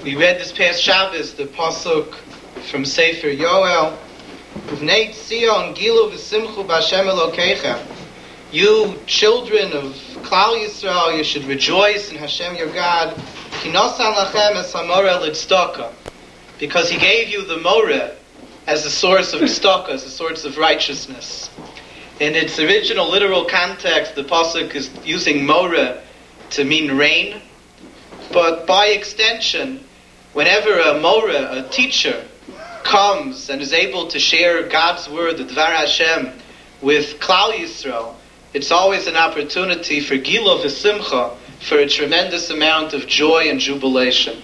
We read this past Shabbos, the pasuk from Sefer Yoel, Uvnei Tzion Gilu v'simchu b'Hashem Elokeichem. You children of Klal Yisrael, you should rejoice in Hashem your God. Ki nosan lachem es hamoreh l'tzedakah, because He gave you the moreh as a source of tzedakah, as a source of righteousness. In its original literal context, the pasuk is using moreh to mean rain, but by extension, whenever a moreh, a teacher, comes and is able to share God's word, the Dvar Hashem, with Klal Yisrael, it's always an opportunity for Gila v'Simcha, for a tremendous amount of joy and jubilation.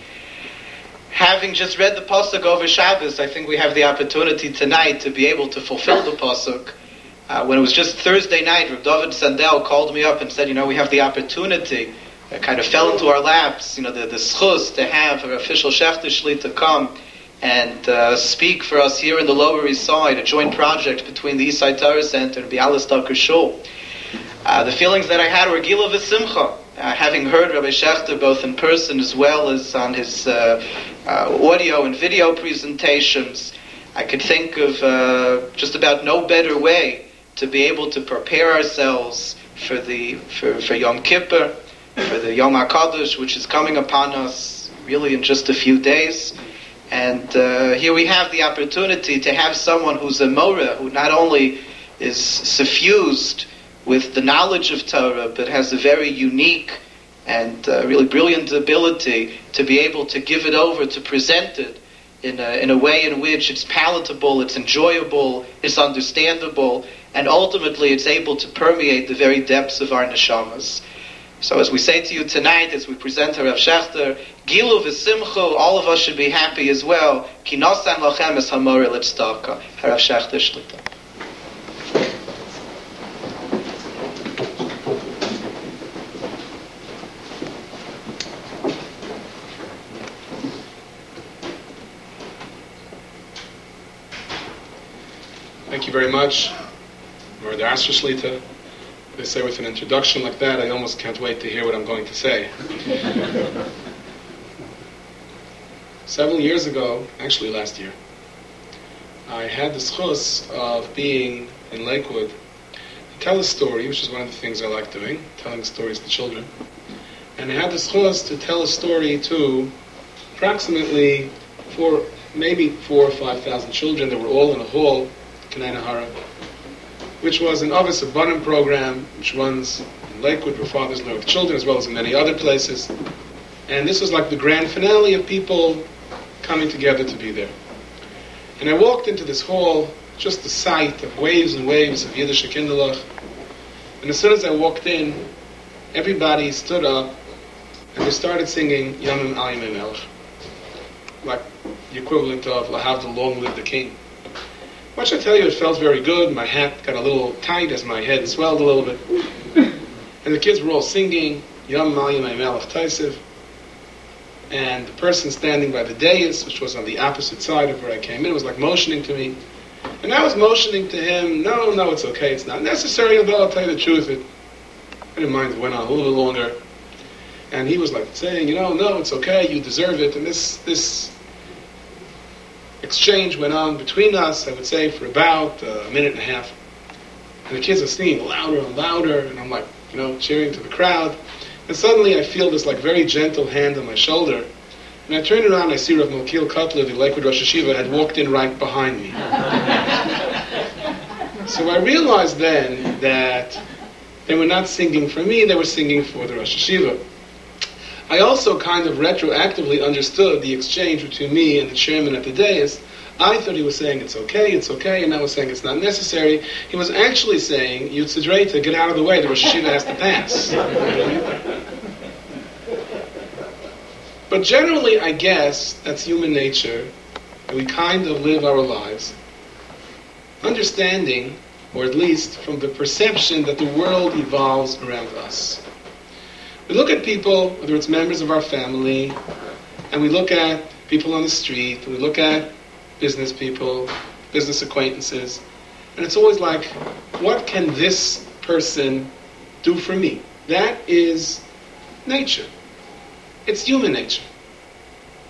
Having just read the pasuk over Shabbos, I think we have the opportunity tonight to be able to fulfill the pasuk. When it was just Thursday night, Rav David Sandel called me up and said, we have the opportunity. It kind of fell into our laps, the schus to have our official Shechter Shlita come and speak for us here in the Lower East Side, a joint project between the East Side Torah Center and Bialystok Shul. The feelings that I had were Gila v'Simcha, having heard Rabbi Shechter both in person as well as on his audio and video presentations. I could think of just about no better way to be able to prepare ourselves for Yom Kippur, for the Yom HaKadosh, which is coming upon us really in just a few days. And here we have the opportunity to have someone who's a moreh, who not only is suffused with the knowledge of Torah, but has a very unique and really brilliant ability to be able to give it over, to present it in a way in which it's palatable, it's enjoyable, it's understandable, and ultimately it's able to permeate the very depths of our neshamas. So as we say to you tonight, as we present Rav Shechter, Gilu v'Simchu, all of us should be happy as well. Ki nosan lachem es hamoreh l'tzedakah. Rav Shechter Shlita. Thank you very much, Rav Asher Shlita. They say with an introduction like that, I almost can't wait to hear what I'm going to say. Several years ago, actually last year, I had the schus of being in Lakewood to tell a story, which is one of the things I like doing, telling stories to children. And I had the schus to tell a story to approximately maybe 4,000 or 5,000 children that were all in a hall, Kanai Nahara, which was an Avos Abanim program which runs in Lakewood where fathers learn with children as well as in many other places. And this was like the grand finale of people coming together to be there. And I walked into this hall, just the sight of waves and waves of Yiddish Kinderlach. And as soon as I walked in, everybody stood up and they started singing Yamim Al Yamim Melech, like the equivalent of Lahavdil, Long Live the King. What should I tell you, it felt very good. My hat got a little tight as my head swelled a little bit. And the kids were all singing, Yam Malim Melech Taisev. And the person standing by the dais, which was on the opposite side of where I came in, was like motioning to me. And I was motioning to him, no, it's okay, it's not necessary, although I'll tell you the truth. I didn't mind, it went on a little bit longer. And he was like saying, no, it's okay, you deserve it. And this exchange went on between us, I would say, for about a minute and a half. And the kids are singing louder and louder, and I'm like, cheering to the crowd. And suddenly I feel this like very gentle hand on my shoulder. And I turn around and I see Rav Malkiel Cutler, the Lakewood Rosh Hashiva, had walked in right behind me. So I realized then that they were not singing for me, they were singing for the Rosh Hashiva. I also kind of retroactively understood the exchange between me and the chairman at the dais. I thought he was saying it's okay, and I was saying it's not necessary. He was actually saying, Yitzhak, get out of the way, the Rosh Hashiva has to pass. But generally, I guess, that's human nature, and we kind of live our lives understanding, or at least from the perception that the world evolves around us. We look at people, whether it's members of our family, and we look at people on the street, and we look at business people, business acquaintances, and it's always like, what can this person do for me? That is nature. It's human nature.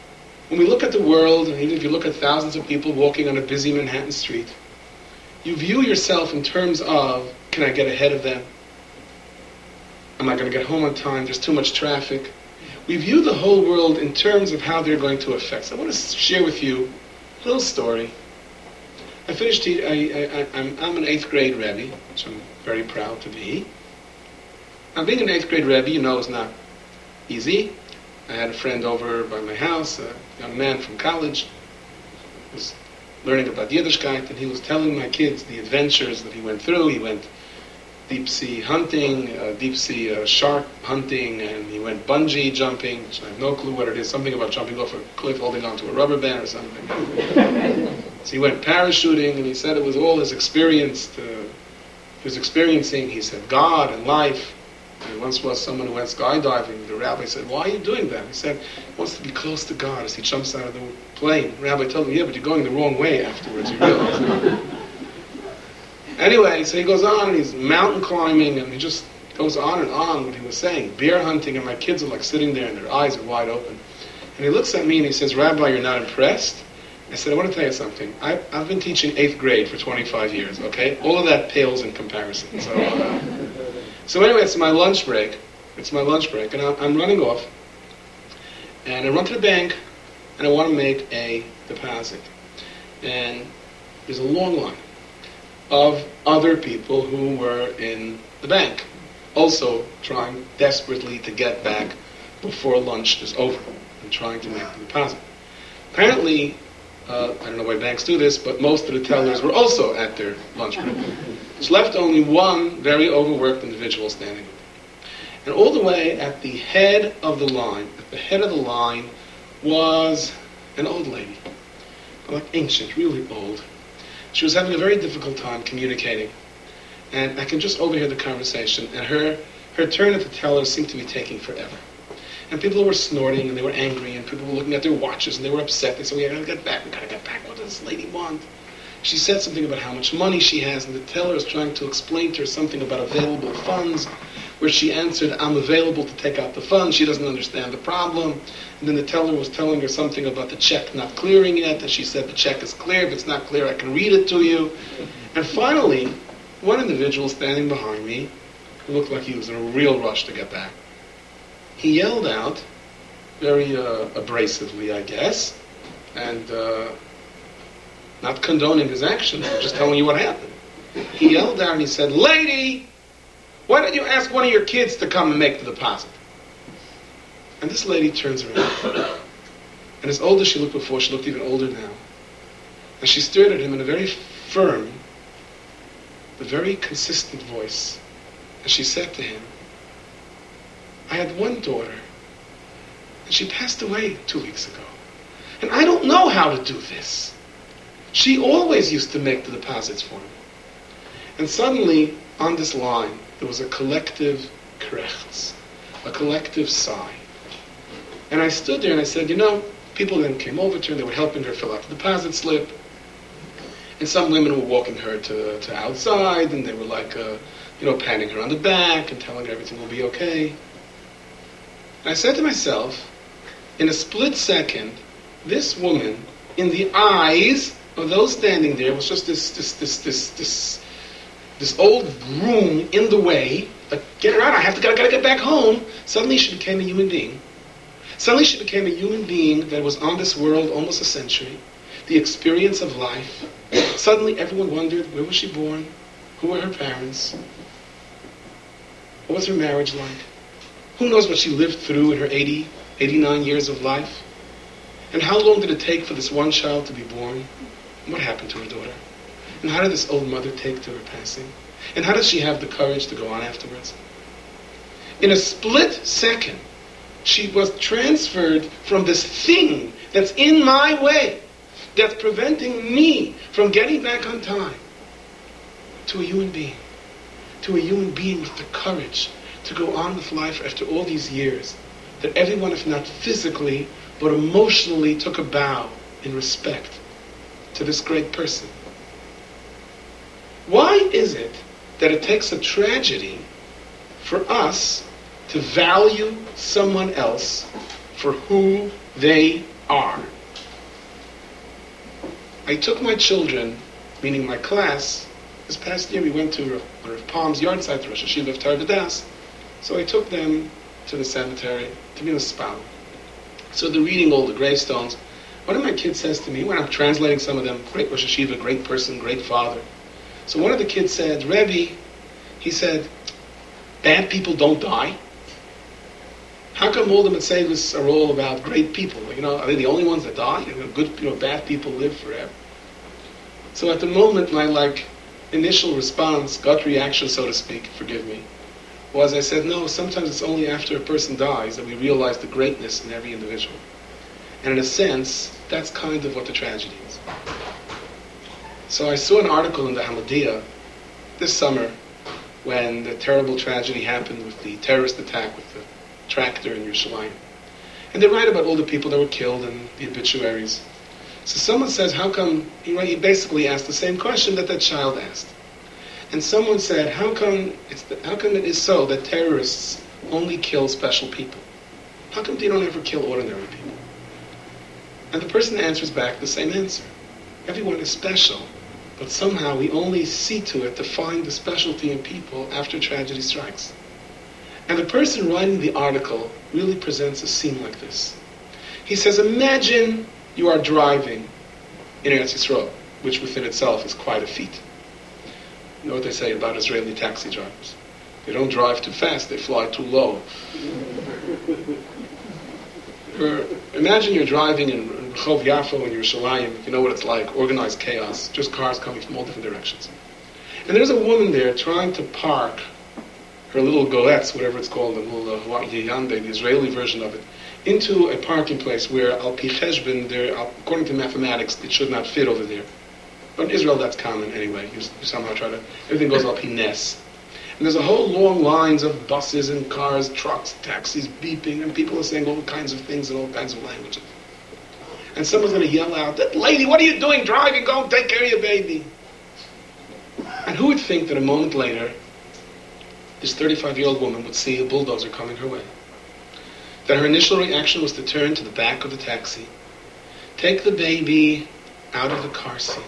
When we look at the world, and even if you look at thousands of people walking on a busy Manhattan street, you view yourself in terms of, can I get ahead of them? Am I going to get home on time? There's too much traffic. We view the whole world in terms of how they're going to affect. So I want to share with you a little story. I finished, I'm an 8th grade Rebbe, which I'm very proud to be. Now, being an 8th grade Rebbe, you know, is not easy. I had a friend over by my house, a young man from college, who was learning about Yiddishkeit, and he was telling my kids the adventures that he went through. He went deep sea hunting, deep sea shark hunting, and he went bungee jumping, which I have no clue what it is, something about jumping off a cliff holding onto a rubber band or something. So he went parachuting, and he said it was all his experience. He was experiencing, he said, God and life. And once was someone who went skydiving. The rabbi said, why are you doing that? He said, he wants to be close to God as he jumps out of the plane. The rabbi told him, yeah, but you're going the wrong way afterwards, you realize. Anyway, so he goes on, and he's mountain climbing, and he just goes on and on what he was saying. Bear hunting, and my kids are like sitting there, and their eyes are wide open. And he looks at me, and he says, Rabbi, you're not impressed? I said, I want to tell you something. I've been teaching 8th grade for 25 years, okay? All of that pales in comparison. So anyway, it's my lunch break, and I'm running off, and I run to the bank, and I want to make a deposit. And there's a long line of other people who were in the bank, also trying desperately to get back before lunch is over, and trying to make the deposit. Apparently, I don't know why banks do this, but most of the tellers were also at their lunch break. Which left only one very overworked individual standing. And all the way at the head of the line, was an old lady, like ancient, really old. She was having a very difficult time communicating. And I can just overhear the conversation, and her turn at the teller seemed to be taking forever. And people were snorting, and they were angry, and people were looking at their watches, and they were upset. They said, we gotta get back, what does this lady want? She said something about how much money she has, and the teller is trying to explain to her something about available funds, where she answered, I'm available to take out the funds. She doesn't understand the problem. And then the teller was telling her something about the check not clearing yet, and she said, the check is clear. If it's not clear, I can read it to you. And finally, one individual standing behind me, who looked like he was in a real rush to get back, he yelled out, very abrasively, I guess, and not condoning his action, just telling you what happened. He yelled out and he said, lady, why don't you ask one of your kids to come and make the deposit? And this lady turns around. And as old as she looked before, she looked even older now. And she stared at him in a very firm, but very consistent voice. And she said to him, I had one daughter, and she passed away 2 weeks ago. And I don't know how to do this. She always used to make the deposits for me. And suddenly, on this line, there was a collective krechts, a collective sigh. And I stood there and I said, people then came over to her and they were helping her fill out the deposit slip. And some women were walking her to outside, and they were like, patting her on the back and telling her everything will be okay. And I said to myself, in a split second, this woman, in the eyes of those standing there, was just this old room in the way. Like, get her out! I gotta get back home. Suddenly, she became a human being. Suddenly, she became a human being that was on this world almost a century. The experience of life. Suddenly, everyone wondered, where was she born? Who were her parents? What was her marriage like? Who knows what she lived through in her 89 years of life? And how long did it take for this one child to be born? And what happened to her daughter? And how did this old mother take to her passing? And how does she have the courage to go on afterwards? In a split second, she was transferred from this thing that's in my way, that's preventing me from getting back on time, to a human being. To a human being with the courage to go on with life after all these years, that everyone, if not physically, but emotionally took a bow in respect to this great person. Why is it that it takes a tragedy for us to value someone else for who they are? I took my children, meaning my class. This past year we went to Rav Palm's yard site, the Rosh Hashiva of Tar B'das. So I took them to the cemetery to be with Spal. So they're reading all the gravestones. One of my kids says to me, when I'm translating some of them, great Rosh Hashiva, great person, great father. So one of the kids said, Rebbe, he said, bad people don't die? How come all the Mitzvahs are all about great people? Are they the only ones that die? Good, bad people live forever. So at the moment, my initial response, gut reaction, so to speak, forgive me, was I said, no, sometimes it's only after a person dies that we realize the greatness in every individual. And in a sense, that's kind of what the tragedy is. So I saw an article in the Hamadiyah this summer when the terrible tragedy happened with the terrorist attack with the tractor in Yerushalayim. And they write about all the people that were killed and the obituaries. So someone says, how come, he basically asked the same question that child asked. And someone said, how come it is so that terrorists only kill special people? How come they don't ever kill ordinary people? And the person answers back the same answer. Everyone is special, but somehow we only see to it to find the specialty in people after tragedy strikes. And the person writing the article really presents a scene like this. He says, imagine you are driving in Eretz Yisrael, which within itself is quite a feat. You know what they say about Israeli taxi drivers? They don't drive too fast, they fly too low. Imagine you're driving in Rehov Yafo in Yerushalayim, you know what it's like, organized chaos, just cars coming from all different directions. And there's a woman there trying to park her little goetz, whatever it's called, the little Yeyande, the Israeli version of it, into a parking place where, al pi cheshbon, according to mathematics, it should not fit over there. But in Israel, that's common anyway. You somehow everything goes al pi nes. And there's a whole long lines of buses and cars, trucks, taxis, beeping, and people are saying all kinds of things in all kinds of languages. And someone's going to yell out, lady, what are you doing driving? Go and take care of your baby. And who would think that a moment later, this 35-year-old woman would see a bulldozer coming her way? That her initial reaction was to turn to the back of the taxi, take the baby out of the car seat,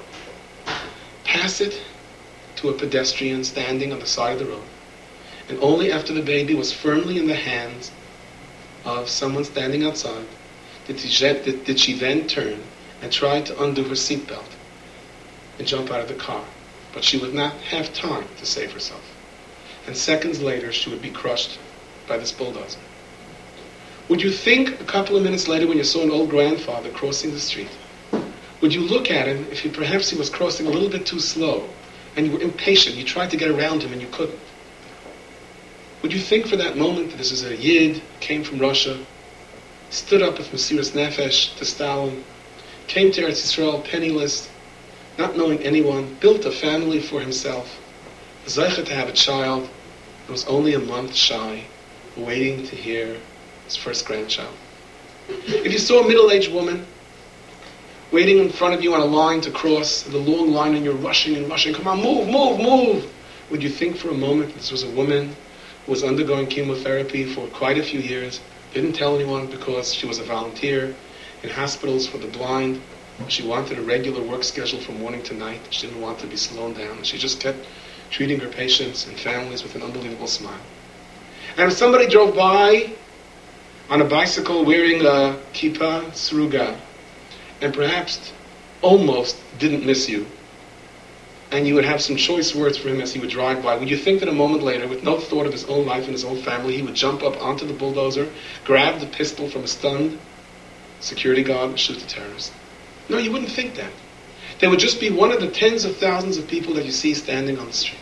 pass it to a pedestrian standing on the side of the road, and only after the baby was firmly in the hands of someone standing outside did she then turn and try to undo her seatbelt and jump out of the car. But she would not have time to save herself. And seconds later, she would be crushed by this bulldozer. Would you think a couple of minutes later when you saw an old grandfather crossing the street, would you look at him if perhaps he was crossing a little bit too slow and you were impatient, you tried to get around him and you couldn't? Would you think for that moment that this is a Yid, came from Russia, stood up with Mesiras Nefesh to Stalin, came to Eretz Yisrael penniless, not knowing anyone, built a family for himself, zeicha to have a child, and was only a month shy, waiting to hear his first grandchild? If you saw a middle-aged woman waiting in front of you on a line to cross, the long line, and you're rushing and rushing, come on, move, move, move, would you think for a moment this was a woman who was undergoing chemotherapy for quite a few years, didn't tell anyone because she was a volunteer in hospitals for the blind? She wanted a regular work schedule from morning to night. She didn't want to be slowed down. She just kept treating her patients and families with an unbelievable smile. And if somebody drove by on a bicycle wearing a kippah sruga and perhaps almost didn't miss you, and you would have some choice words for him as he would drive by, would you think that a moment later, with no thought of his own life and his own family, he would jump up onto the bulldozer, grab the pistol from a stunned security guard and shoot the terrorist? No, you wouldn't think that. They would just be one of the tens of thousands of people that you see standing on the street.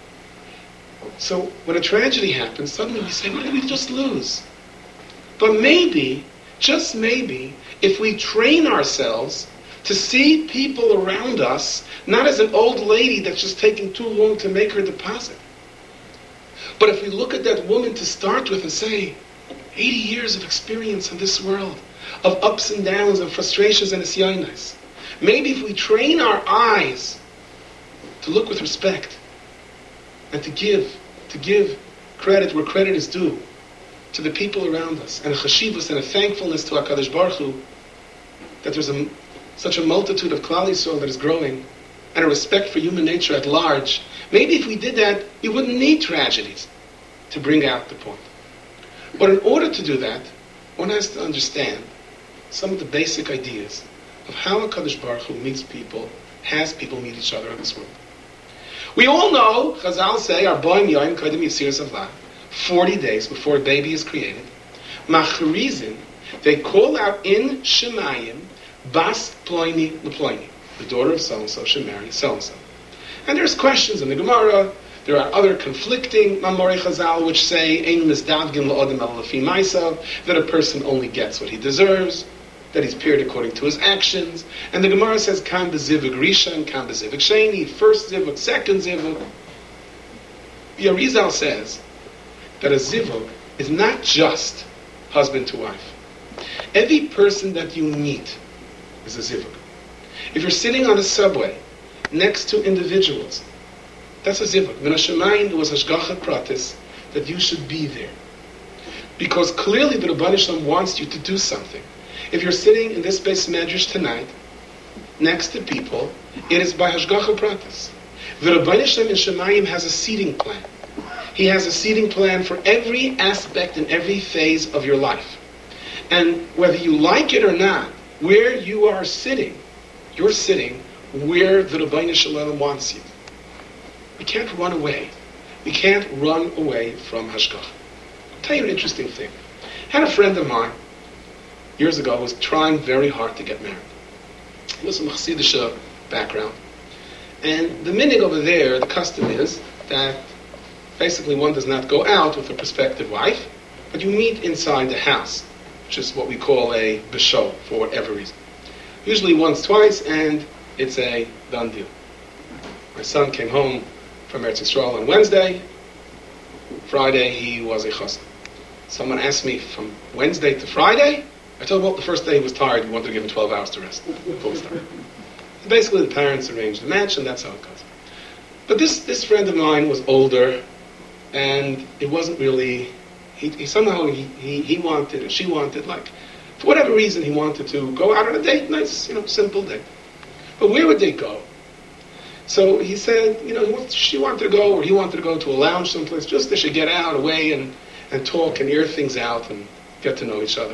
So when a tragedy happens, suddenly we say, what did we just lose? But maybe, just maybe, if we train ourselves to see people around us not as an old lady that's just taking too long to make her deposit, but if we look at that woman to start with and say, 80 years of experience in this world, of ups and downs, of frustrations and isyanis. Maybe if we train our eyes to look with respect and to give credit where credit is due to the people around us, and a chashivus and a thankfulness to HaKadosh Baruch Hu, that there's such a multitude of Klal Yisrael that is growing, and a respect for human nature at large, maybe if we did that, we wouldn't need tragedies to bring out the point. But in order to do that, one has to understand some of the basic ideas of how HaKadosh Baruch Hu meets people, has people meet each other in this world. We all know, Chazal say, Arboim Yoim Kodem Yitziras Havah, 40 days before a baby is created, Machrizin, they call out in Shemayim, Bas Ploini Leploini, the daughter of so-and-so should marry so-and-so. And there's questions in the Gemara. There are other conflicting Mamorei Chazal which say Ein Misdavgin La'odem El Lefi Ma'asav, that a person only gets what he deserves, that he's paired according to his actions. And the Gemara says Kam B'Zivug Rishon, Kam B'Zivug Sheni, first Zivug, second Zivug. The Arizal says that a Zivug is not just husband to wife. Every person that you meet is a Zivug. If you're sitting on a subway next to individuals, that's a zivug. Min hashamayim, it was hashgacha pratis that you should be there. Because clearly the Rebbeinu Shalom wants you to do something. If you're sitting in this Beis Medrash tonight, next to people, it is by hashgacha pratis. The Rebbeinu Shalom in Shemayim has a seating plan. He has a seating plan for every aspect and every phase of your life. And whether you like it or not, where you are sitting, you're sitting where the Rebbeinu Shalom wants you. We can't run away. We can't run away from Hashgach. I'll tell you an interesting thing. I had a friend of mine years ago who was trying very hard to get married. He was from a Chassidish background. And the minhag over there, the custom is that basically one does not go out with a prospective wife, but you meet inside the house, which is what we call a bishol, for whatever reason. Usually once, twice, and it's a done deal. My son came home from Eretz Yisrael on Wednesday. Friday, he was a chassan. Someone asked me, from Wednesday to Friday? I told him, well, the first day he was tired. We wanted to give him 12 hours to rest before we started. Basically, the parents arranged the match, and that's how it goes. But this friend of mine was older, and it wasn't really... He somehow wanted, and she wanted, like, for whatever reason, he wanted to go out on a date, nice, simple date. But where would they go? So he said, she wanted to go, or he wanted to go to a lounge someplace, just they should get out, away, and talk and air things out and get to know each other.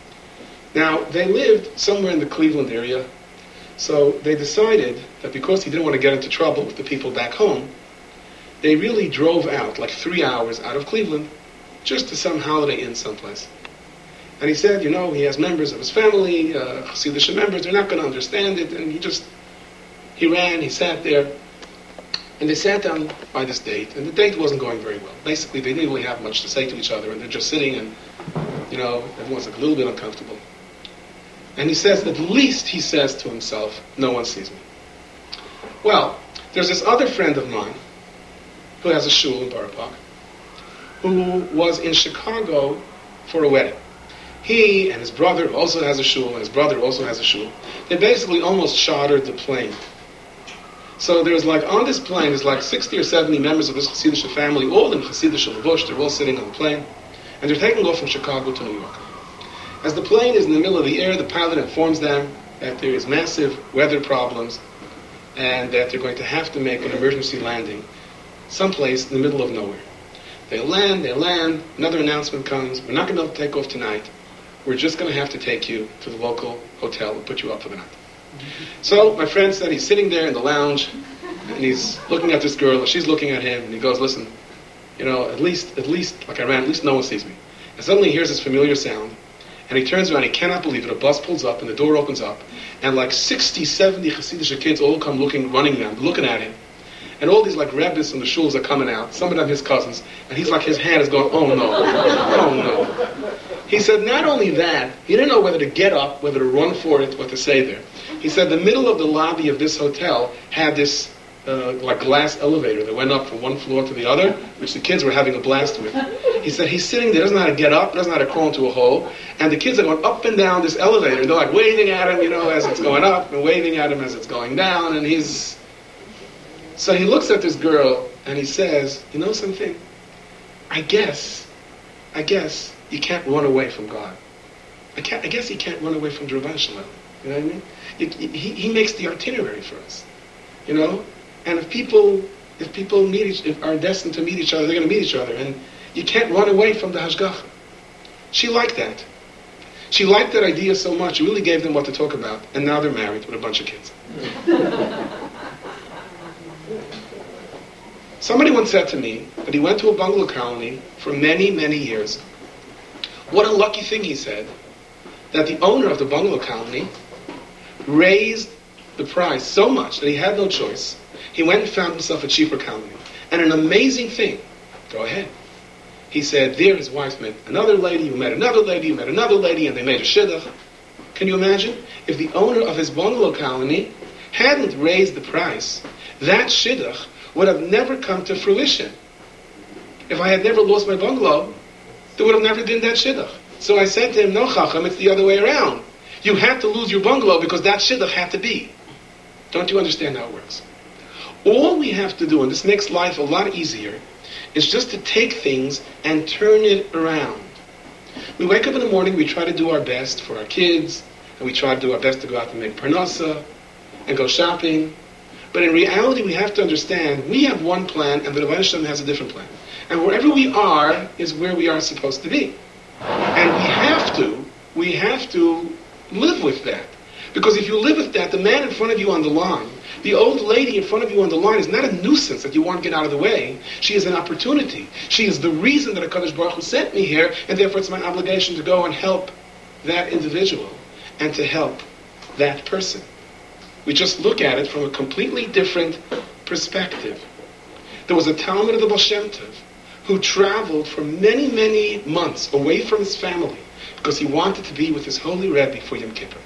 Now, they lived somewhere in the Cleveland area, so they decided that because he didn't want to get into trouble with the people back home, they really drove out, like 3 hours out of Cleveland, just to some holiday inn someplace. And he said, he has members of his family, Chassidish members, they're not going to understand it, and he ran, he sat there, and they sat down by this date, and the date wasn't going very well. Basically, they didn't really have much to say to each other, and they're just sitting, and, everyone's like a little bit uncomfortable. And he says, at least he says to himself, no one sees me. Well, there's this other friend of mine who has a shul in Borough Park, who was in Chicago for a wedding. He and his brother also has a shul, and his brother also has a shul. They basically almost chartered the plane. So there's on this plane, there's 60 or 70 members of this Chassidish family, all in Chassidish Levush, they're all sitting on the plane, and they're taking off from Chicago to New York. As the plane is in the middle of the air, the pilot informs them that there is massive weather problems, and that they're going to have to make an emergency landing someplace in the middle of nowhere. They land, another announcement comes, we're not going to be able to take off tonight, we're just going to have to take you to the local hotel and put you up for the night. So my friend said he's sitting there in the lounge, and he's looking at this girl, and she's looking at him, and he goes, listen, at least, like I ran, at least no one sees me. And suddenly he hears this familiar sound, and he turns around, he cannot believe it, a bus pulls up, and the door opens up, and 60, 70 Hasidic kids all come running down, looking at him. And all these rebbes from the shuls are coming out, some of them his cousins, and he's his hand is going, oh no, oh no. He said not only that, he didn't know whether to get up, whether to run for it, what to say there. He said the middle of the lobby of this hotel had this glass elevator that went up from one floor to the other, which the kids were having a blast with. He said he's sitting there, doesn't know how to get up, doesn't know how to crawl into a hole, and the kids are going up and down this elevator, and they're waving at him, as it's going up, and waving at him as it's going down, and he's... So he looks at this girl, and he says, you know something? I guess you can't run away from God. I guess you can't run away from the Rebbeinu Shalom. You know what I mean? He makes the itinerary for us. You know? And if people are destined to meet each other, they're going to meet each other. And you can't run away from the hashgacha. She liked that. She liked that idea so much. It really gave them what to talk about. And now they're married with a bunch of kids. Somebody once said to me that he went to a bungalow colony for many, many years. What a lucky thing, he said, that the owner of the bungalow colony raised the price so much that he had no choice. He went and found himself a cheaper colony. And an amazing thing, go ahead. He said, there his wife met another lady, who met another lady, who met another lady, and they made a shidduch. Can you imagine? If the owner of his bungalow colony hadn't raised the price, that shidduch would have never come to fruition. If I had never lost my bungalow, there would have never been that shidduch. So I said to him, no, Chacham, it's the other way around. You had to lose your bungalow because that shidduch had to be. Don't you understand how it works? All we have to do, and this makes life a lot easier, is just to take things and turn it around. We wake up in the morning, we try to do our best for our kids, and we try to do our best to go out and make parnasa, and go shopping. But in reality, we have to understand, we have one plan, and the Rebbeinu Shalom has a different plan. And wherever we are is where we are supposed to be. And we have to live with that. Because if you live with that, the man in front of you on the line, the old lady in front of you on the line is not a nuisance that you want to get out of the way. She is an opportunity. She is the reason that HaKadosh Baruch Hu sent me here, and therefore it's my obligation to go and help that individual and to help that person. We just look at it from a completely different perspective. There was a Talmud of the Baal Shem Tov who traveled for many, many months away from his family because he wanted to be with his holy Rebbe for Yom Kippur.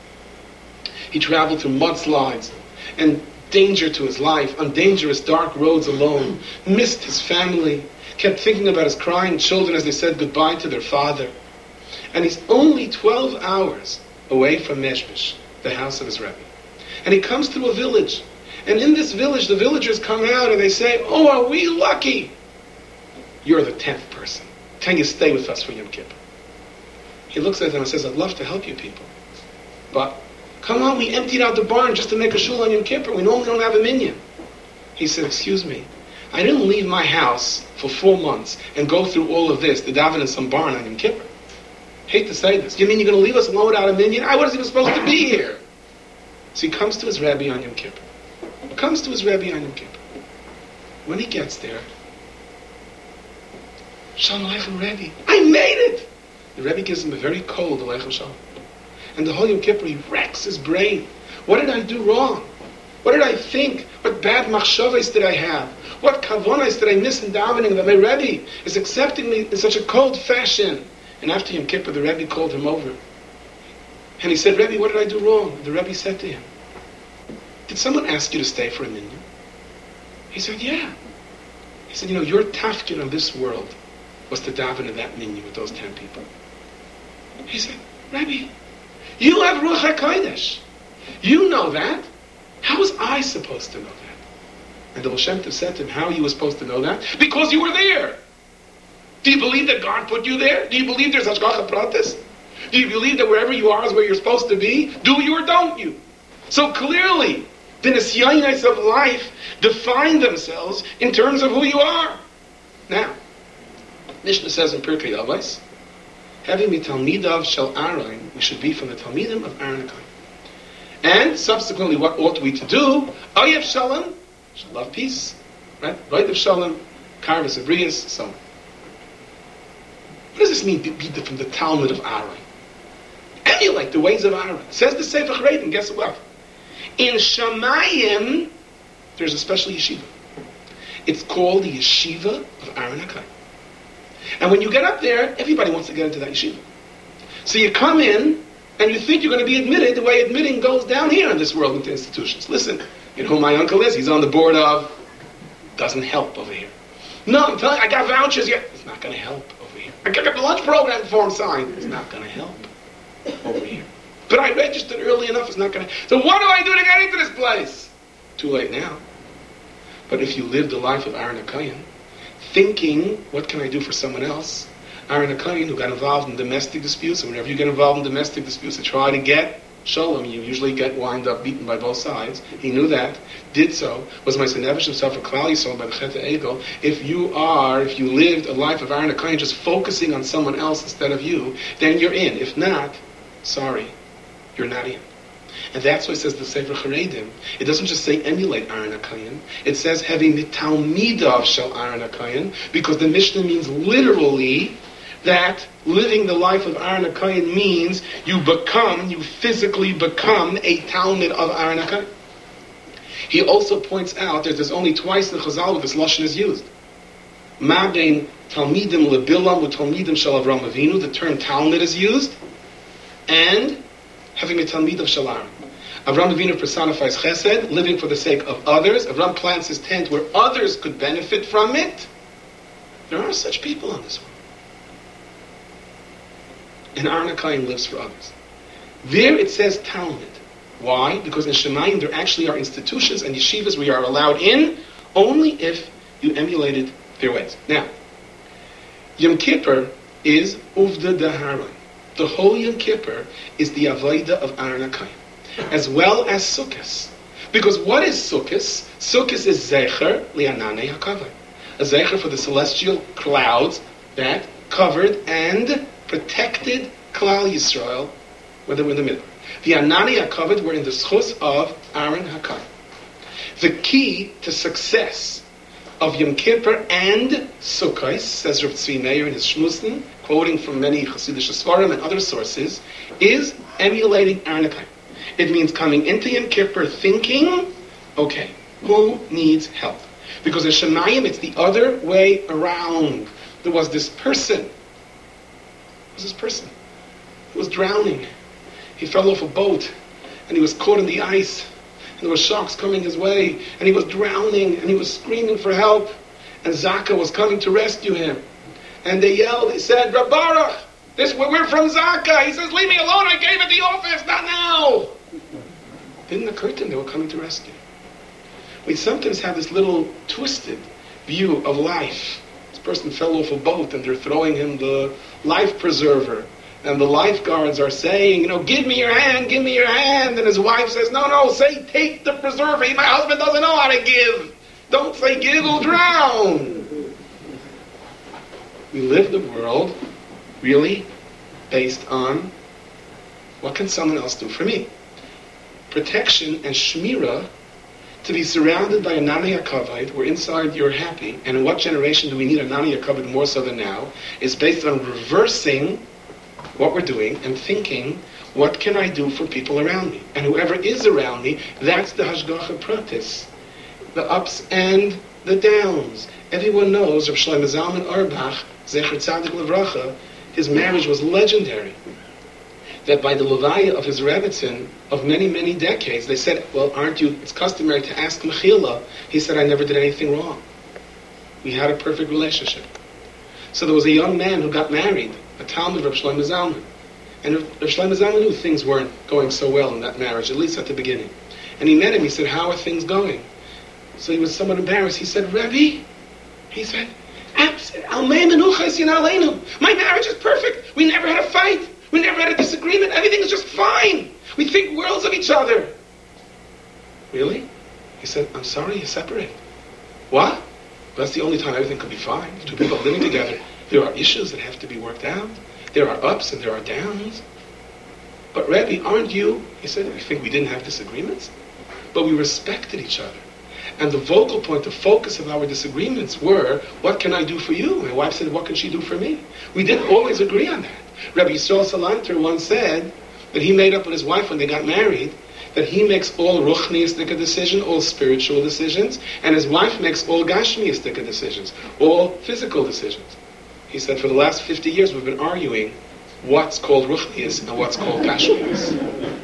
He traveled through mudslides and danger to his life, on dangerous dark roads alone, missed his family, kept thinking about his crying children as they said goodbye to their father. And he's only 12 hours away from Meshbish, the house of his Rebbe. And he comes through a village. And in this village, the villagers come out and they say, oh, are we lucky? You're the 10th person. Can you stay with us for Yom Kippur? He looks at them and says, I'd love to help you people. But, come on, we emptied out the barn just to make a shul on Yom Kippur. We normally don't have a minyan. He said, excuse me, I didn't leave my house for 4 months and go through all of this to daven in some barn on Yom Kippur. Hate to say this. You mean you're going to leave us alone without a minyan? I wasn't even supposed to be here. So he comes to his Rebbe on Yom Kippur. When he gets there, Shalom Aleichem Rebbe, I made it! The Rebbe gives him a very cold Aleichem Shalom. And the whole Yom Kippur, he racks his brain. What did I do wrong? What did I think? What bad machshavos did I have? What kavonos did I miss in davening that my Rebbe is accepting me in such a cold fashion? And after Yom Kippur, the Rebbe called him over. And he said, Rebbe, what did I do wrong? The Rebbe said to him, did someone ask you to stay for a minyan? He said, yeah. He said, your tafkid on this world was to daven in that minyan with those 10 people. He said, Rebbe, you have Ruach HaKodesh. You know that. How was I supposed to know that? And the Baal Shem Tov said to him, how are you supposed to know that? Because you were there. Do you believe that God put you there? Do you believe there's Hashgacha Pratis? Do you believe that wherever you are is where you're supposed to be? Do you or don't you? So clearly, the Nisyanis of life define themselves in terms of who you are. Now, Mishnah says in Pirkei Avos, having the Talmidav Shel Aaron, we should be from the Talmidim of Aaron HaKohen. And subsequently, what ought we to do? Oyev Shalom, shall love peace, right? Voidev Shalom, Karvas Abrius, so on. What does this mean, be from the Talmud of Aaron? Emulate the ways of Aaron. Says the Sefer Charedim, guess what? In Shamayim, there's a special yeshiva. It's called the Yeshiva of Aaron HaKohen. And when you get up there, everybody wants to get into that yeshiva. So you come in, and you think you're going to be admitted the way admitting goes down here in this world into institutions. Listen, you know who my uncle is? He's on the board of... Doesn't help over here. No, I'm telling you, I got vouchers yet. It's not going to help over here. I got the lunch program form signed. It's not going to help over here. But I registered early enough, it's not going to... So what do I do to get into this place? Too late now. But if you live the life of Aaron HaKohen, thinking, what can I do for someone else? Aaron HaKohen, who got involved in domestic disputes, and whenever you get involved in domestic disputes, to try to get Shalom, you usually get wind up beaten by both sides. He knew that, did so, was Ma'aseh Nefesh himself a Klal Yisrael by the Chet HaEgel. If you lived a life of Aaron HaKohen just focusing on someone else instead of you, then you're in. If not, sorry, you're not in. And that's why it says the Sefer Charedim. It doesn't just say emulate Aaron HaKohen. It says having the Talmidav shel Aaron HaKohen, because the Mishnah means literally that living the life of Aaron HaKohen means you physically become a Talmid of Aaron HaKohen. He also points out that there's only twice in the Chazal where this Lashon is used. Ma bein Talmidim lebilam u'Talmidim shel Avram Avinu, the term Talmid is used, and having a Talmid of Shel Aaron. Avram Avinu personifies Chesed, living for the sake of others. Avram plants his tent where others could benefit from it. There are such people on this world. And Aaron HaKohen lives for others. There it says Talmud. Why? Because in Shemayim there actually are institutions and yeshivas where you are allowed in only if you emulated their ways. Now, Yom Kippur is Uvda Daharon. The whole Yom Kippur is the Avodah of Aaron HaKohen, as well as Sukkot. Because what is Sukkot? Sukkot is Zecher Li'ananei HaKavod. A Zecher for the celestial clouds that covered and protected Klal Yisrael when they were in the middle. The Anani HaKavod were in the schus of Aaron HaKohen. The key to success of Yom Kippur and Sukkot, says Rav Tzvi Meir in his Shmusen, quoting from many Hasidic Sfarim and other sources, is emulating Aaron HaKohen. It means coming into Yom Kippur thinking, okay, who needs help? Because in Shemayim it's the other way around. There was this person. He was drowning. He fell off a boat, and he was caught in the ice, and there were sharks coming his way, and he was drowning, and he was screaming for help, and Zaka was coming to rescue him. And they yelled, they said, Rab Baruch, we're from Zaka. He says, leave me alone, I gave it the office, not now. It didn't occur to them they were coming to rescue. We sometimes have this little twisted view of life. This person fell off a boat, and they're throwing him the life preserver. And the lifeguards are saying, give me your hand. And his wife says, no, say, take the preserver. My husband doesn't know how to give. Don't say give, he'll drown. We live the world really based on what can someone else do for me? Protection and shmira, to be surrounded by a Nani HaKavod, where inside you're happy, and in what generation do we need a Nani HaKavod more so than now, is based on reversing what we're doing and thinking, what can I do for people around me? And whoever is around me, that's the Hashgacha Pratis. The ups and the downs. Everyone knows Rav Shlomo Zalman Auerbach, Zecher Tzadik Levracha, his marriage was legendary. That by the Levaya of his Rebbetzin of many, many decades, they said, well, it's customary to ask Mechila. He said, I never did anything wrong. We had a perfect relationship. So there was a young man who got married, a Talmud of Rav Shlomo Zalman. And Rav Shlomo Zalman knew things weren't going so well in that marriage, at least at the beginning. And he met him, he said, how are things going? So he was somewhat embarrassed. He said, Rebbe, my marriage is perfect. We never had a fight. We never had a disagreement. Everything is just fine. We think worlds of each other. Really? He said, I'm sorry, you're separated. What? That's the only time everything could be fine. Two people living together. There are issues that have to be worked out. There are ups and there are downs. But Rebbe, aren't you? He said, you think we didn't have disagreements? But we respected each other. And the vocal point, the focus of our disagreements were, what can I do for you? My wife said, what can she do for me? We didn't always agree on that. Rabbi Yisrael Salanter once said that he made up with his wife when they got married, that he makes all ruchniistic decisions, all spiritual decisions, and his wife makes all gashmiistic decisions, all physical decisions. He said, for the last 50 years we've been arguing what's called ruchniis and what's called gashmiis.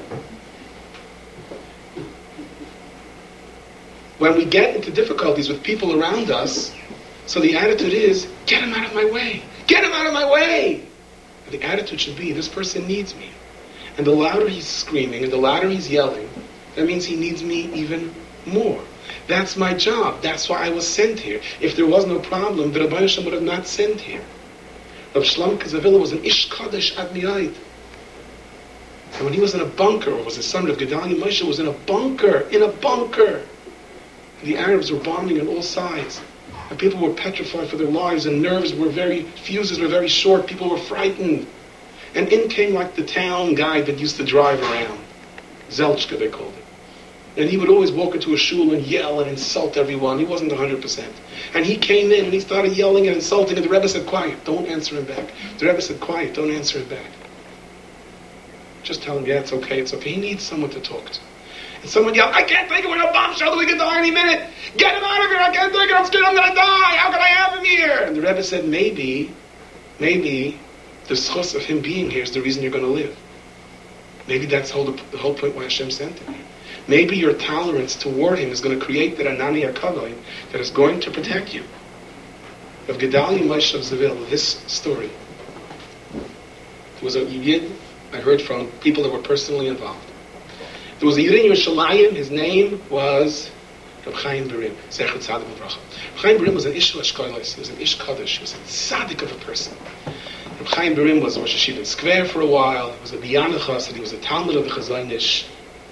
When we get into difficulties with people around us, so the attitude is, get him out of my way. Get him out of my way. And the attitude should be, this person needs me. And the louder he's screaming and the louder he's yelling, that means he needs me even more. That's my job. That's why I was sent here. If there was no problem, the Rabbi Hashem would have not sent here. Rav Shlomo Kazavilla was an Ish Kodesh Ad Miyayid. And when he was in a bunker, or was the son of Gedalia, Moshe was in a bunker. And the Arabs were bombing on all sides. And people were petrified for their lives, and fuses were very short. People were frightened. And in came like the town guy that used to drive around. Zelchka, they called it. And he would always walk into a shul and yell and insult everyone. He wasn't 100%. And he came in and he started yelling and insulting, and the Rebbe said, quiet, don't answer him back. The Rebbe said, quiet, don't answer him back. Just tell him, yeah, it's okay. He needs someone to talk to. And someone yelled, I can't take it, we're in a bomb shelter, we could die any minute. Get him out of here, I can't take it, I'm scared I'm going to die. How can I have him here? And the Rebbe said, maybe the schus of him being here is the reason you're going to live. Maybe that's the whole point why Hashem sent him here. Maybe your tolerance toward him is going to create that Anani HaKavod that is going to protect you. Of Gedalia Moshe of Seville, this story. There was a Yid I heard from people that were personally involved. There was a Yid in Yerushalayim, his name was Reb Chaim Berim, Zechet Tzadik Uvracha. Reb Chaim Berim was an Ish Ashkolos, he was an Ish Kaddish, he was a tzaddik of a person. Reb Chaim Berim was a Rosh Hashiva Square for a while, he was a Biyana Chassid, he was a Talmud of the Chazon Ish.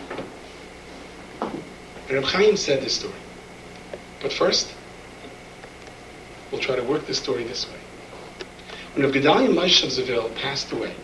And Reb Chaim said this story. But first, we'll try to work this story this way. When Reb Gedalia Moshe of Seville passed away,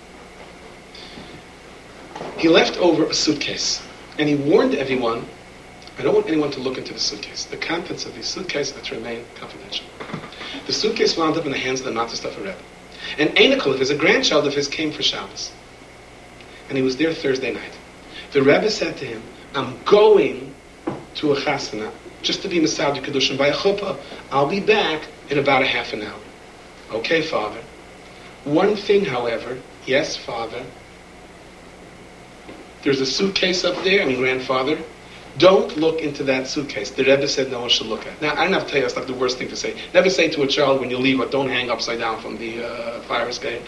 he left over a suitcase, and he warned everyone, I don't want anyone to look into the suitcase. The contents of the suitcase are to remain confidential. The suitcase wound up in the hands of the Matzastofer Rebbe. And Einakol, a grandchild of his, came for Shabbos. And he was there Thursday night. The Rebbe said to him, I'm going to a chasana, just to be Masad Kedushin by a chuppah. I'll be back in about a half an hour. Okay, Father. One thing, however, yes, Father, there's a suitcase up there, grandfather, don't look into that suitcase. The Rebbe said no one should look at it. Now, I don't have to tell you, that's like the worst thing to say. Never say to a child when you leave, don't hang upside down from the fire escape.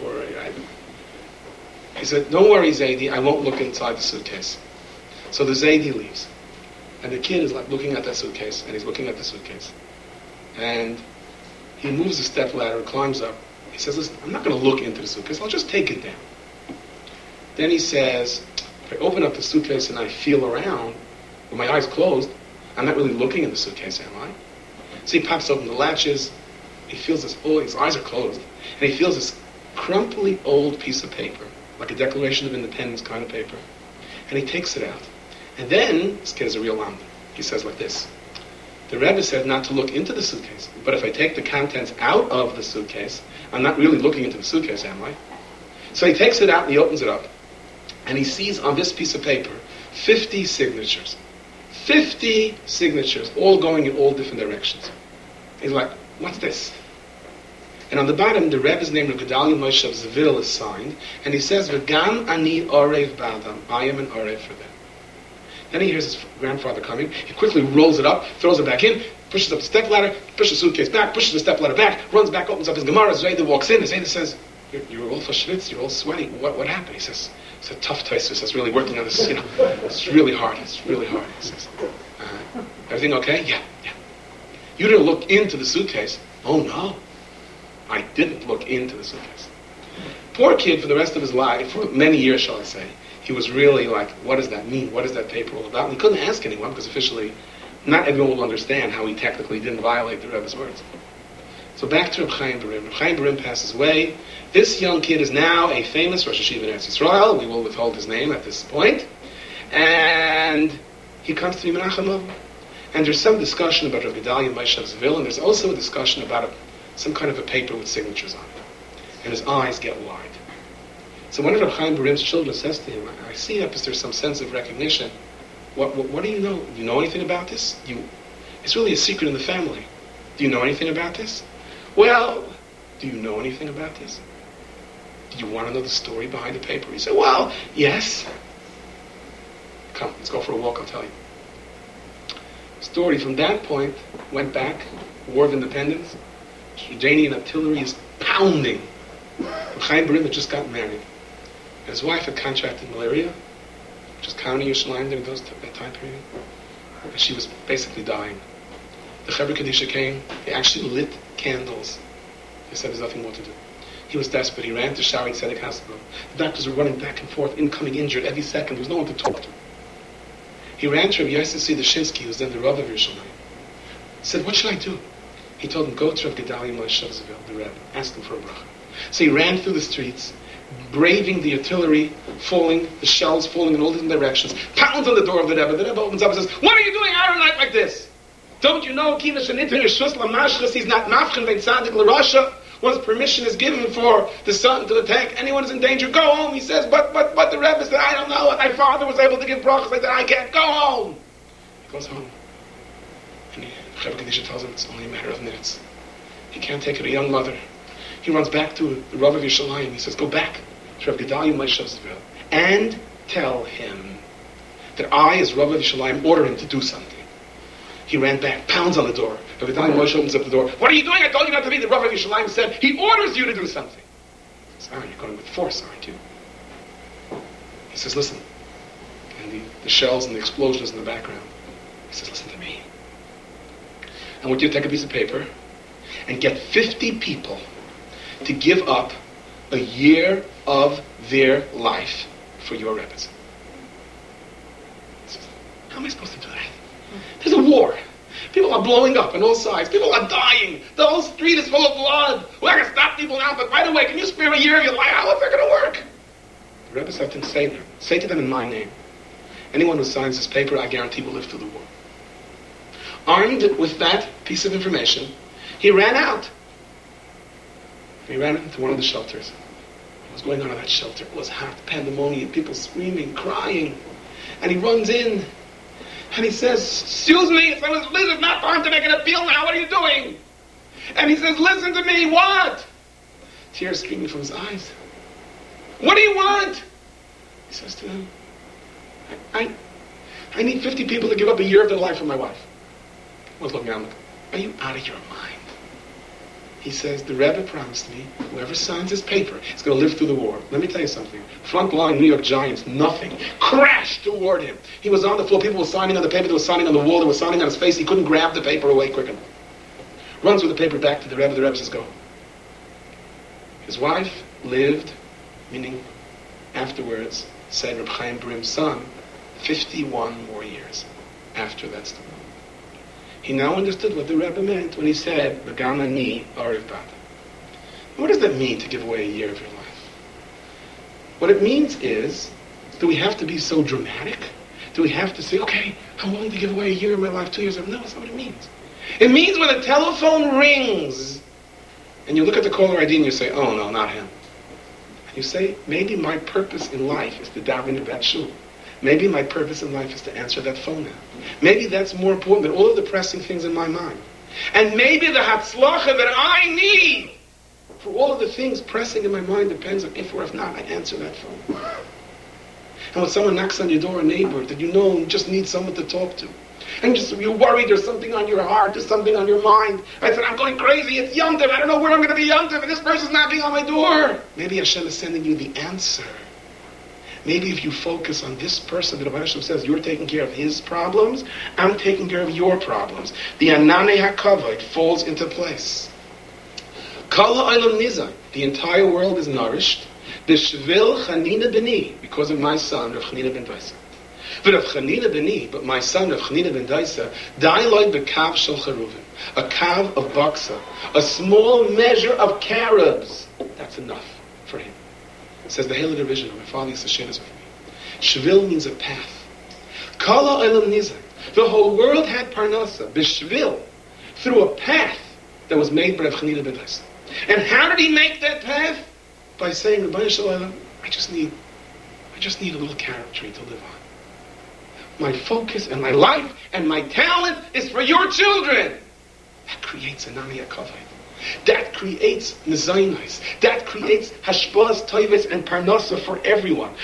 He said, don't worry, Zaidi, I won't look inside the suitcase. So the Zaidi leaves. And the kid is like looking at that suitcase, and he's looking at the suitcase. And he moves the step ladder, climbs up. He says, listen, I'm not going to look into the suitcase, I'll just take it down. Then he says, if I open up the suitcase and I feel around, with my eyes closed, I'm not really looking in the suitcase, am I? So he pops open the latches, he feels this, his eyes are closed, and he feels this crumply old piece of paper, like a Declaration of Independence kind of paper, and he takes it out. And then, this kid is a real lamb. He says like this, the Rebbe said not to look into the suitcase, but if I take the contents out of the suitcase, I'm not really looking into the suitcase, am I? So he takes it out and he opens it up, and he sees on this piece of paper 50 signatures. 50 signatures, all going in all different directions. He's like, what's this? And on the bottom, the Rebbe's name of Gedalia Moshe of Seville is signed, and he says, V'gam ani orev b'adam, I am an orev for them. Then he hears his grandfather coming. He quickly rolls it up, throws it back in, pushes up the step ladder, pushes the suitcase back, pushes the step ladder back, runs back, opens up his Gemara. Zayda walks in, and Zayda says, you're all verschwitzt, you're all sweaty. What happened? He says, it's a tough test. He says, really working on this, it's really hard. It's really hard. He says, everything okay? Yeah. You didn't look into the suitcase. Oh, no. I didn't look into the suitcase. Poor kid, for the rest of his life, for many years, shall I say, he was really like, what does that mean? What is that paper all about? And he couldn't ask anyone because officially, not everyone will understand how he technically didn't violate the Rebbe's words. So back to Reb Chaim Berim. Reb Chaim Berim passes away. This young kid is now a famous Rosh Hashiva in Eretz Yisrael. We will withhold his name at this point. And he comes to be Menachem Over. And there's some discussion about Reb Gedalia Moshe of Seville, and there's also a discussion about some kind of a paper with signatures on it. And his eyes get wide. So one of Reb Chaim Berim's children says to him, I see that there's some sense of recognition. What do you know? Do you know anything about this? It's really a secret in the family. Do you know anything about this? Well, do you know anything about this? Do you want to know the story behind the paper? He said, well, yes. Come, let's go for a walk, I'll tell you. Story from that point went back, War of Independence. Jordanian artillery is pounding. Chaim Berim had just gotten married. And his wife had contracted malaria, which is common in Yerushalayim during that time period. And she was basically dying. The Chevra Kadisha came, they actually lit candles. They said there's nothing more to do. He was desperate. He ran to Shaarei Tzedek Hospital. The doctors were running back and forth, incoming, injured, every second. There was no one to talk to. He ran to Rabbi Yosef Dushinsky, who was then the Rav of Yerushalayim. He said, what should I do? He told him, go to Rav Gedalia Moshe Shevzevil, the Rebbe. Ask him for a bracha. So he ran through the streets, braving the artillery, falling, the shells falling in all different directions, pounds on the door of the Rebbe. The Rebbe opens up and says, what are you doing out at night like this? Don't you know, Kiva Shanit Rishus Lamashras, he's not Mafchen Ben Tzadik L'Rasha. Once permission is given for the sun to attack, anyone is in danger, go home. He says, but the Rebbe said, I don't know, my father was able to give brachas. I said, I can't, go home. He goes home. And Rebbe Kadisha tells him it's only a matter of minutes. He can't take it, a young mother. He runs back to the Rav of Yerushalayim. He says, go back to Rav Gedalia Moshe Shevzevil and tell him that I, as Rav of Yerushalayim, order him to do something. He ran back, pounds on the door. Rav Gedalia Moshe opens up the door. What are you doing? I told you not to be. The Rav of Yerushalayim said, he orders you to do something. He says, you're going with force, aren't you? He says, listen. And the shells and the explosions in the background. He says, listen to me. I want you to take a piece of paper and get 50 people to give up a year of their life for your Rebbe's. How am I supposed to do that? There's a war. People are blowing up on all sides. People are dying. The whole street is full of blood. We're going to stop people now, but right away, can you spare a year of your life? How is that going to work? The Rebbe said to them, say to them in my name, anyone who signs this paper, I guarantee will live through the war. Armed with that piece of information, he ran out. He ran into one of the shelters. What was going on in that shelter? It was hot, pandemonium, people screaming, crying. And he runs in, and he says, excuse me, this is not time to make an appeal now, what are you doing? And he says, listen to me, what? Tears streaming from his eyes. What do you want? He says to him, I need 50 people to give up a year of their life for my wife. I was looking at him like, are you out of your mind? He says, the Rebbe promised me, whoever signs this paper is going to live through the war. Let me tell you something. Frontline New York Giants, nothing. Crashed toward him. He was on the floor. People were signing on the paper. They were signing on the wall. They were signing on his face. He couldn't grab the paper away quick enough. Runs with the paper back to the Rebbe. The Rebbe says, go. His wife lived, meaning afterwards, said Reb Chaim Brim's son, 51 more years after that story. He now understood what the Rebbe meant when he said, "V'gam ani ariv bada." What does that mean, to give away a year of your life? What it means is, do we have to be so dramatic? Do we have to say, okay, I'm willing to give away a year of my life, 2 years of... No, that's not what it means. It means when the telephone rings, and you look at the caller ID and you say, oh no, not him. And you say, maybe my purpose in life is to daven in that shul. Maybe my purpose in life is to answer that phone now. Maybe that's more important than all of the pressing things in my mind. And maybe the hatzlacha that I need for all of the things pressing in my mind depends on if or if not I answer that phone. And when someone knocks on your door, a neighbor that you know just needs someone to talk to, and you're worried there's something on your heart, there's something on your mind. I said, I'm going crazy, it's Yom Tov, I don't know where I'm going to be Yom Tov, and this person's knocking on my door. Maybe Hashem is sending you the answer. Maybe if you focus on this person, the Rebbe Hashem says, you're taking care of his problems, I'm taking care of your problems. The Ananei HaKavod falls into place. Kala Olam Nizai, the entire world is nourished, B'shvil Chanina B'ni, because of my son, Rav Chanina ben Daisa. Rav Chanina B'ni, but my son, Rav Chanina ben Daisa, Dailoi B'kav Shel Cheruvim, a kav of baksa, a small measure of carobs. That's enough for him. Says the Haile division, my father used to share this with me. Shvil means a path. Kala Olam Nizai. The whole world had parnasa, b'shvil, through a path that was made by Rav Chanina ben Daisa. And how did he make that path? By saying, Rabbi Shalom, I just need a little carrot tree to live on. My focus and my life and my talent is for your children. That creates Ananei HaKavod. That creates Mezainos. That creates Hashpahas Toivos and Parnasa for everyone.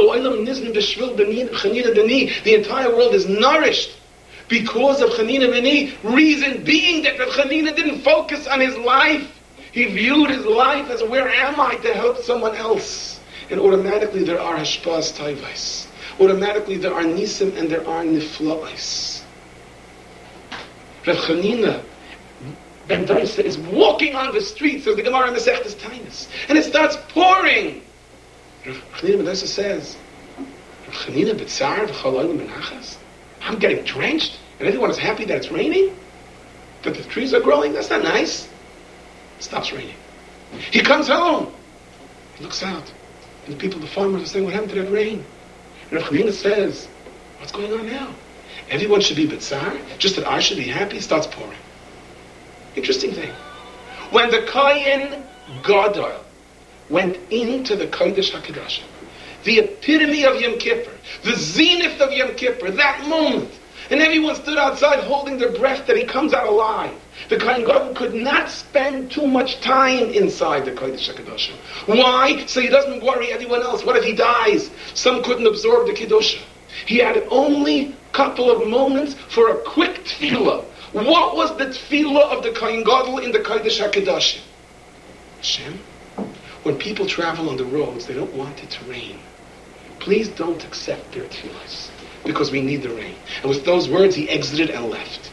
The entire world is nourished because of Chanina B'ni. Reason being that Chanina didn't focus on his life. He viewed his life as, where am I to help someone else? And automatically there are Hashpahas Toivos. Automatically there are Nisim and there are Nifla'os. Rav Chanina Ben Daisa is walking on the streets of the Gemara Masechtas Tainus, and it starts pouring. Chanina Ben Daisa says, Chanina B'tzar v'chol olam menachas? I'm getting drenched, and everyone is happy that it's raining? That the trees are growing? That's not nice. It stops raining. He comes home. He looks out, and the farmers are saying, what happened to that rain? And Rav Chanina says, what's going on now? Everyone should be b'tzar, just that I should be happy. It starts pouring. Interesting thing. When the Kohen Gadol went into the Kodesh HaKadoshim, the epitome of Yom Kippur, the zenith of Yom Kippur, that moment, and everyone stood outside holding their breath that he comes out alive. The Kohen Gadol could not spend too much time inside the Kodesh HaKadoshim. Why? So he doesn't worry anyone else. What if he dies? Some couldn't absorb the Kedusha. He had only a couple of moments for a quick tefillah. What was the tefillah of the Kohen Gadol in the Kodesh HaKadoshim? Hashem, when people travel on the roads, they don't want it to rain. Please don't accept their tefillahs, because we need the rain. And with those words, he exited and left.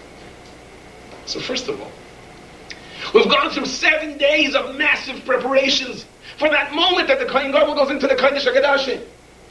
So first of all, we've gone through 7 days of massive preparations for that moment that the Kohen Gadol goes into the Kodesh HaKadoshim.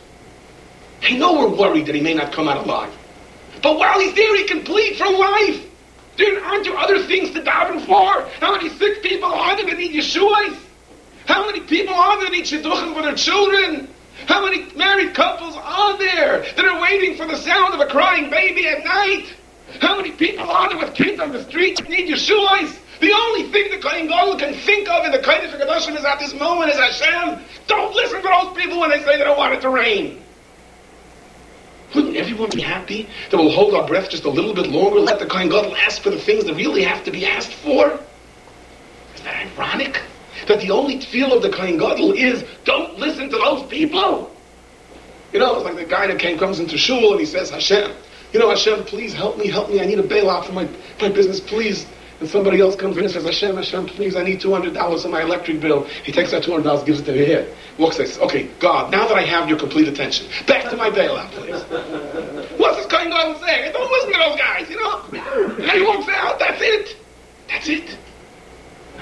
I know we're worried that he may not come out alive. But while he's there, he can plead for life. Aren't there other things to daven for? How many sick people are there that need Yeshuas? How many people are there that need shidduchim for their children? How many married couples are there that are waiting for the sound of a crying baby at night? How many people are there with kids on the street that need Yeshuas? The only thing the Kohen Gadol can think of in the Kodesh HaKadoshim is at this moment is Hashem. Don't listen to those people when they say they don't want it to rain. Wouldn't everyone be happy that we'll hold our breath just a little bit longer, let the Kohen Gadol ask for the things that really have to be asked for? Isn't that ironic? That the only tefillah of the Kohen Gadol is, don't listen to those people. You know, it's like the guy that comes into shul and he says, Hashem, Hashem, please help me, I need a bailout for my business, please. And somebody else comes in and says, Hashem, please, I need $200 on my electric bill. He takes that $200, gives it to him. Walks and says, okay, God, now that I have your complete attention, back to my bailout, please. What's this Kohen Gadol saying? Don't listen to those guys, And he walks out, that's it. No.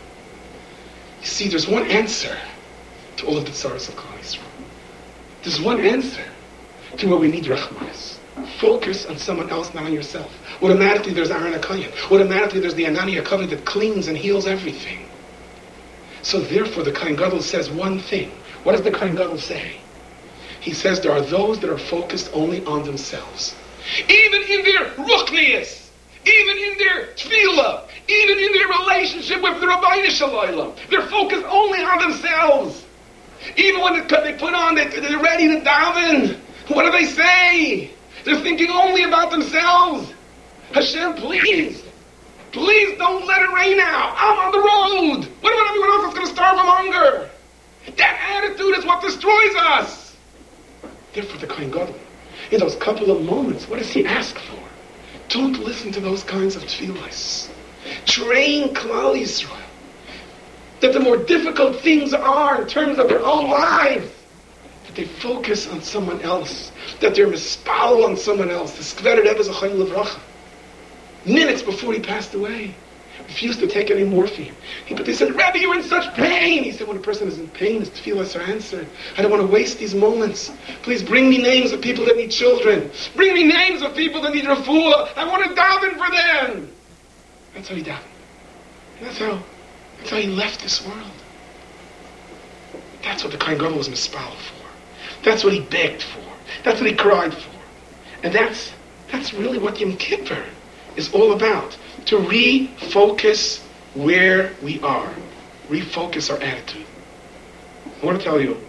You see, there's one answer to all of the tzaras of Klal Yisrael. There's one answer to where we need rachmanis. Focus on someone else, not on yourself. Automatically there's Aaron HaKohen. Automatically there's the Anani HaKohen that cleans and heals everything. So therefore the Kohen Gadol says one thing. What does the Kohen Gadol say? He says there are those that are focused only on themselves. Even in their ruchnius, even in their tefillah, even in their relationship with the Rabbeinu Shalom, they're focused only on themselves. Even when they put on, they're ready to daven. What do they say? They're thinking only about themselves. Hashem, please don't let it rain out. I'm on the road. What about everyone else that's going to starve of hunger? That attitude is what destroys us. Therefore, the Kohen Gadol, in those couple of moments, what does he ask for? Don't listen to those kinds of tefillahs. Train Klal Yisrael that the more difficult things are in terms of their own lives, that they focus on someone else, that they're mispal on someone else. The Skvered Rebbe Zachayim Levracha, minutes before he passed away, refused to take any morphine. But they said, Rebbe, you're in such pain. He said, when a person is in pain, his tefillahs are answered. I don't want to waste these moments. Please bring me names of people that need children. Bring me names of people that need refuah. I want to daven for them. That's how he davened. That's how he left this world. That's what the Kohen Gadol was mispal for. That's what he begged for. That's what he cried for. And that's really what Yom Kippur is all about. To refocus where we are. Refocus our attitude. I want to tell you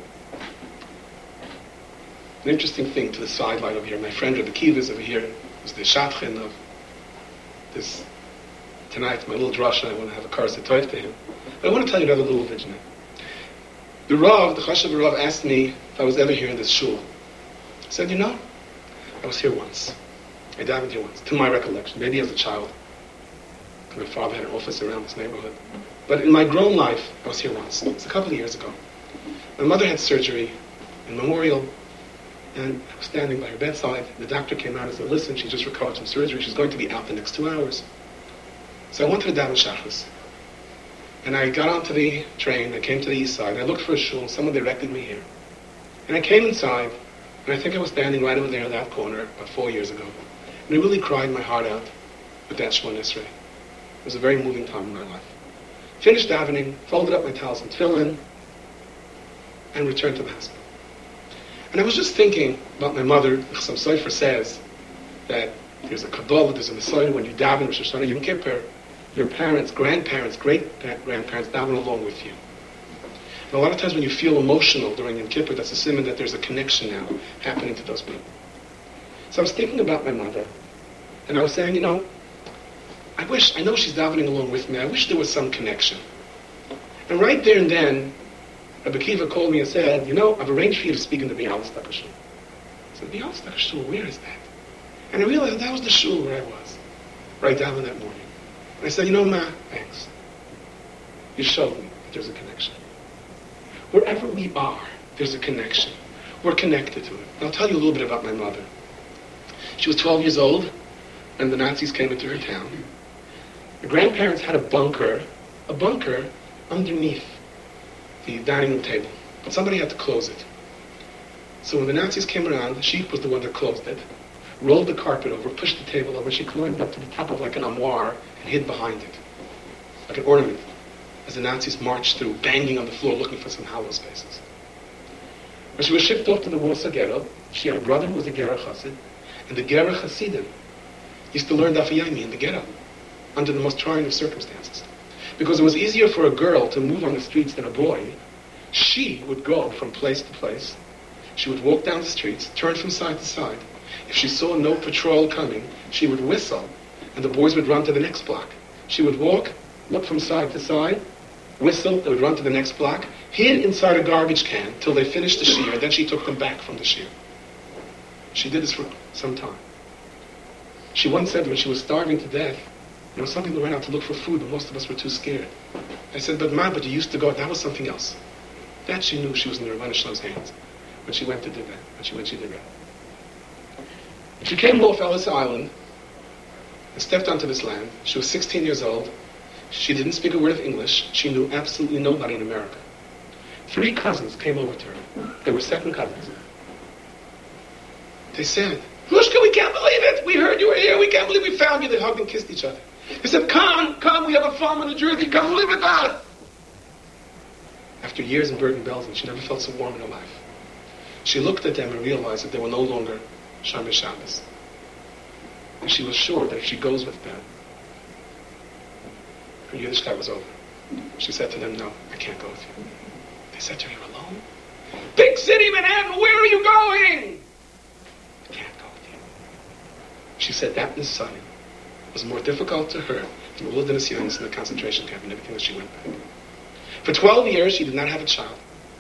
an interesting thing to the sideline over here. My friend Rabbi Kiva is over here. Was the shadchan of this tonight, my little drasha. I want to have a karsa toiv to him. But I want to tell you another little vision. The Chashav Rav asked me if I was ever here in this shul. I said, I was here once. I davened here once, to my recollection, maybe as a child. My father had an office around this neighborhood. But in my grown life, I was here once. It was a couple of years ago. My mother had surgery in Memorial, and I was standing by her bedside. The doctor came out and said, listen, she just recovered from surgery. She's going to be out the next 2 hours. So I went to the daven Shachris. And I got onto the train, I came to the east side, I looked for a shul, someone directed me here. And I came inside, and I think I was standing right over there in that corner about 4 years ago. And I really cried my heart out with that Shemona Esrei. It was a very moving time in my life. Finished davening, folded up my towels and tefillin, and returned to the hospital. And I was just thinking about my mother. Some Sofer says that there's a Kabbalah, there's a Messiah, when you daven Rosh Hashanah, Yom Kippur, your parents, grandparents, great-grandparents daven along with you. And a lot of times when you feel emotional during Yom Kippur, that's a symbol that there's a connection now happening to those people. So I was thinking about my mother, and I was saying, I know she's davening along with me, I wish there was some connection. And right there and then, Rabbi Kiva called me and said, I've arranged for you to speak in the Bialystok shul. I said, Bialystok shul, where is that? And I realized that was the shul where I was, right down that morning. And I said, Ma, thanks. You showed me that there's a connection. Wherever we are, there's a connection. We're connected to it. And I'll tell you a little bit about my mother. She was 12 years old, and the Nazis came into her town. Her grandparents had a bunker underneath the dining room table. But somebody had to close it. So when the Nazis came around, she was the one that closed it, rolled the carpet over, pushed the table over, she climbed up to the top of like an armoire and hid behind it, like an ornament, as the Nazis marched through, banging on the floor, looking for some hollow spaces. When she was shipped off to the Warsaw Ghetto, she had a brother who was a Gerach Chassid, and the Gerach Hasidim used to learn Daf Yomi in the ghetto, under the most trying of circumstances. Because it was easier for a girl to move on the streets than a boy, she would go from place to place. She would walk down the streets, turn from side to side. If she saw no patrol coming, she would whistle, and the boys would run to the next block. She would walk, look from side to side, whistle, they would run to the next block, hid inside a garbage can till they finished the shiur, and then she took them back from the shiur. She did this for some time. She once said when she was starving to death, some people ran out to look for food, but most of us were too scared. I said, but you used to go, that was something else. That she knew she was in the Rebbeinu Shalom's hands. When she went to do that. She did that. She came off Ellis Island and stepped onto this land. She was 16 years old. She didn't speak a word of English. She knew absolutely nobody in America. 3 cousins came over to her. They were second cousins. They said, Lushka, we can't believe it. We heard you were here. We can't believe we found you. They hugged and kissed each other. They said, come, we have a farm in New Jersey. Come live with us. After years in Bergen-Belsen, she never felt so warm in her life. She looked at them and realized that they were no longer Shomer Shabbos. And she was sure that if she goes with them, her Yiddishkeit was over. She said to them, no, I can't go with you. They said to her, you're alone? Big city, Manhattan, where are you going? I can't go with you. She said that Messiah was more difficult to her than the wilderness youngest in the concentration camp and everything that she went back. For 12 years, she did not have a child.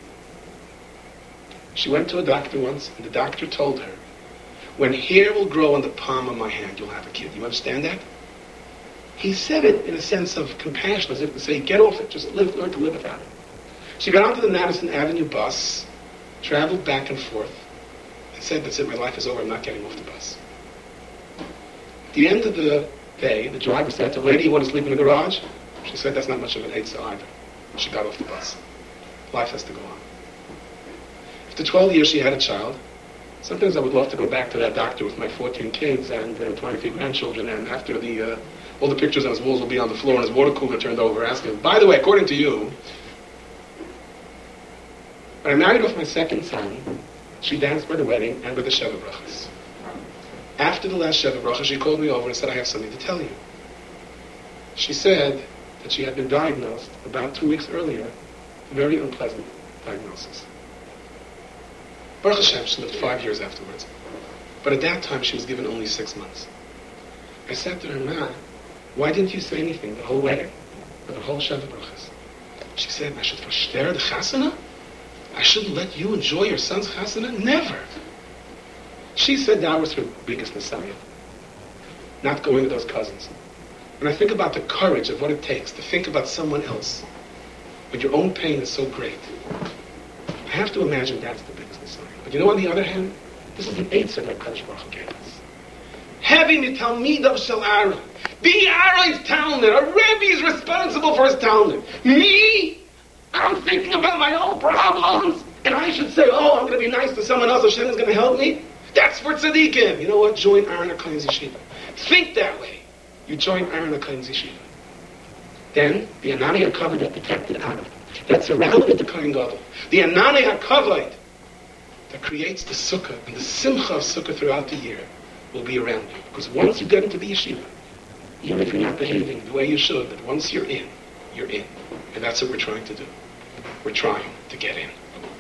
She went to a doctor once, and the doctor told her, when hair will grow on the palm of my hand, you'll have a kid. You understand that? He said it in a sense of compassion, as if to say, get off it, just learn to live without it. She got onto the Madison Avenue bus, traveled back and forth, and said, that's it, my life is over, I'm not getting off the bus. At the end of the day, the driver said to her, lady, you want to sleep in the garage? She said, that's not much of an eitzah either. She got off the bus. Life has to go on. After 12 years, she had a child. Sometimes I would love to go back to that doctor with my 14 kids and 23 grandchildren, and after all the pictures on his walls will be on the floor and his water cooler turned over, asking, by the way, according to you, when I married off my second son, she danced by the wedding and with the Sheva Brachas. After the last Sheva Bracha, she called me over and said, I have something to tell you. She said that she had been diagnosed about 2 weeks earlier, a very unpleasant diagnosis. Baruch Hashem, she lived 5 years afterwards. But at that time, she was given only 6 months. I said to her, Ma, why didn't you say anything the whole wedding, or the whole Sheva Brachas? She said, I should verster the chasana? I shouldn't let you enjoy your son's chasana? Never. She said that was her biggest messiah. Not going to those cousins. When I think about the courage of what it takes to think about someone else, when your own pain is so great, I have to imagine that's the biggest messiah. But on the other hand, this is an eitzah that Kadosh Baruch Hu gave us. Having the Talmid of Shel Aaron, Be Aaron's Talmud. A Rebbe is responsible for his Talmud. Me? I'm thinking about my own problems. And I should say, oh, I'm going to be nice to someone else. Hashem is going to help me. That's for tzaddikim. You know what? Join Aaron HaKohen's yeshiva. Think that way. You join Aaron HaKohen's yeshiva. Then, the Anani HaKavod that protected Aaron. That's irrelevant to Kohen Gadol. The Anani HaKavod that creates the sukkah and the simcha of sukkah throughout the year will be around you. Because once you get into the yeshiva, even if you're not behaving the way you should, but once you're in, you're in. And that's what we're trying to do. We're trying to get in.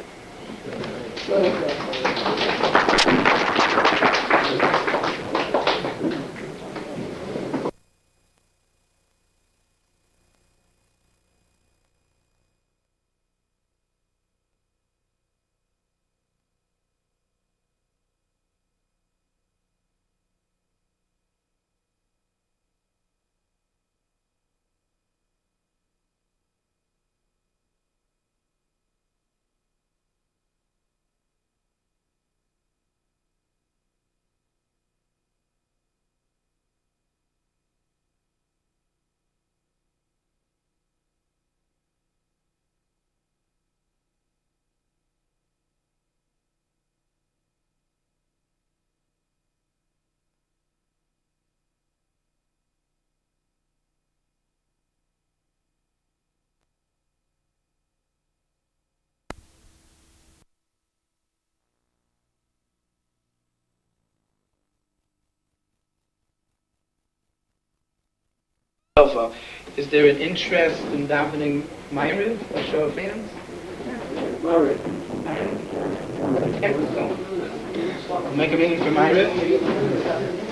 Is there an interest in davening Ma'ariv or show of hands? Ma'ariv. Make a meeting for Ma'ariv.